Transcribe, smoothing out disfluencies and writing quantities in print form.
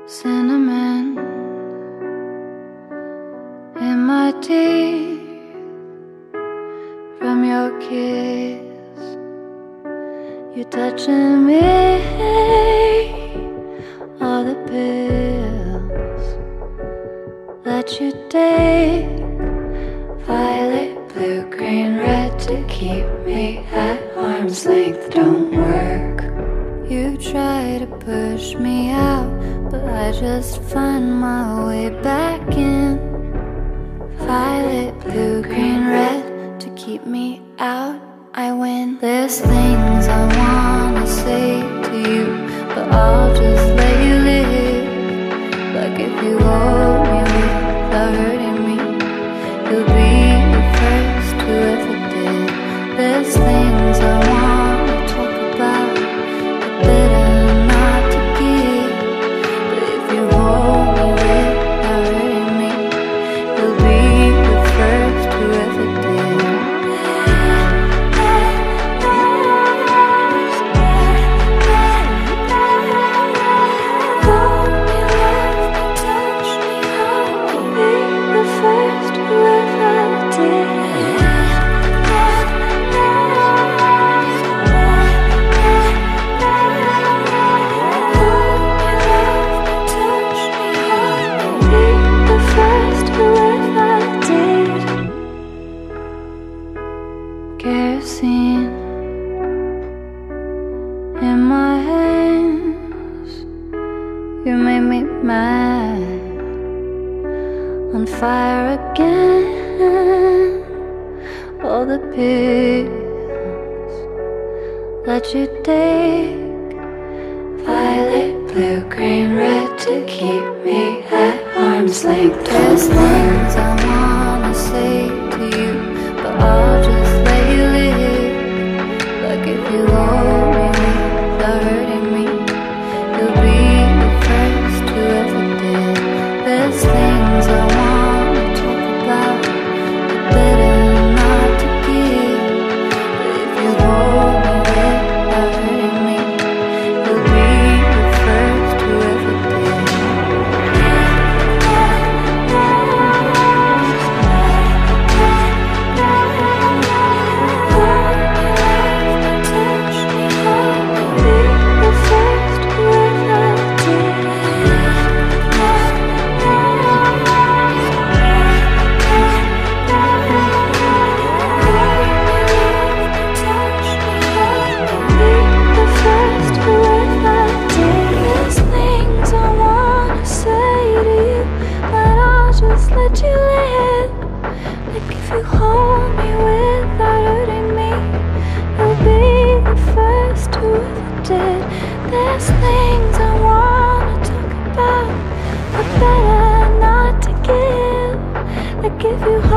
cinnamon in my teeth from your kiss. You're touching me, all the pills that you take, violet, blue, green, red, to keep me at arm's length don't work. You try to push me out, but I just find my way back in. Violet, blue, green, red, to keep me out, I win. There's things I wanna say to you, but I'll just let you live. Like if you hold me without hurting me, you'll be the first who ever did. There's things I wanna talk about, but better not to give. But if you hold me without hurting me, you'll be the first who ever did. Kerosene in my hands, you made me mad, on fire again. All the pills that you take, violet, blue, green, red, to keep me at arm's length. There's things I wanna say to you, but I'll just let you live. Like if you hold me without hurting me, you'll be the first who ever did. There's things I wanna talk about, but better not to give. But if you hold me without hurting me, you'll be the first who ever did. Let you live. Like if you hold me without hurting me, you'll be the first who ever did. There's things I wanna talk about, but better not to give. Like if you